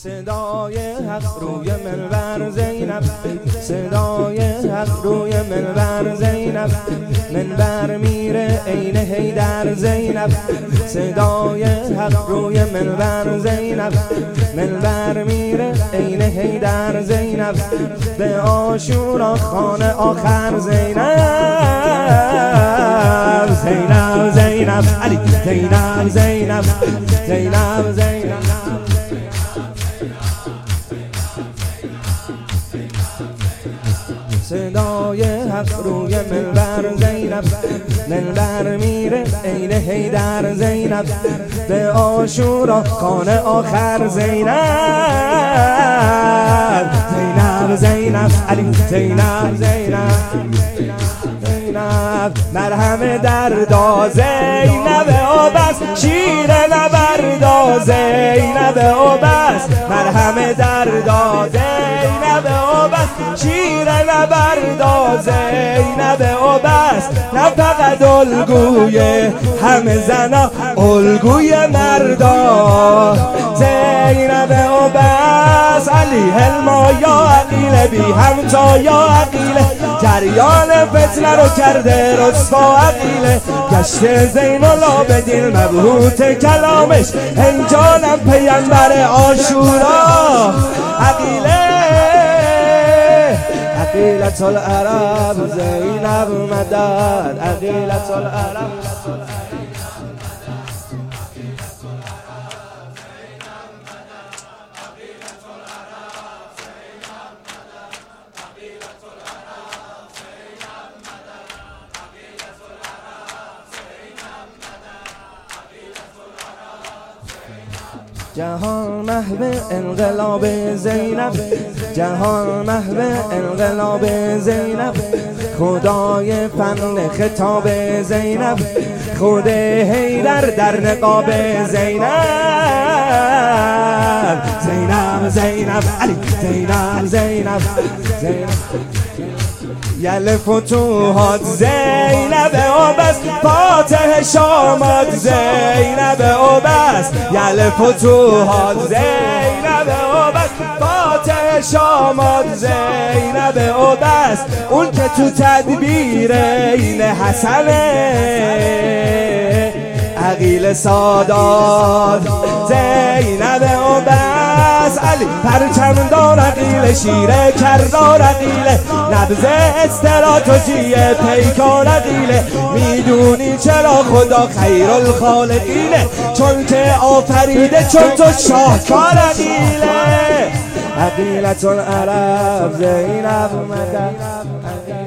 صدای حق روی منبر زینب، صدای حق روی منبر زینب، منبر میره عین حیدر زینب، صدای حق روی منبر زینب، منبر میره عین حیدر زینب، به عاشورا خانه آخر زینب، زینب زینب علی زینب زینب زینب زینب. صدای حق روی منبر زینب، منبر میره عین حیدر زینب، به عاشورا خانه آخر زینب، زینب زینب علی زینب زینب زینب. مرهم دردا زینب او بس، شیر نبردا زینب او بس، مرهم دردا زینب او بس، شیر نبردا زینب او بس. نه فقط الگوی همه زنا، الگوی مردا زینب او بس. علی حلما یا عقیله، بی همتا یا عقیله، جریان فتنه رو کرده رسوا عقیله. گشت زین العابدین مبهوت کلامش، هنجانم پیمبر عاشورا عقیله. عقیلة العرب زینب مدد، عقیلة العرب. جهان محو انقلاب زینب، جهان محو انقلاب زینب، خدای فن خطاب زینب، خود حیدر در نقاب زینب، زینب زینب علی زینب زینب زینب. یل فتوحات زینب او بس، فاتح شامات زینب او بس، یل فتوحات زینب او بس، فاتح شامات زینب او بس. اون که تو تدبیر این حسنه، عقیل سادات زینب او بس. علی پرچمدار عقیل، شیره کردار عقیله، نبض استراتژی پیکار عقیله. میدونی چرا خدا خیر الخالقینه؟ چون که آفریده چون تو شاهکار عقیله. عقیلة العرب زینب مدد.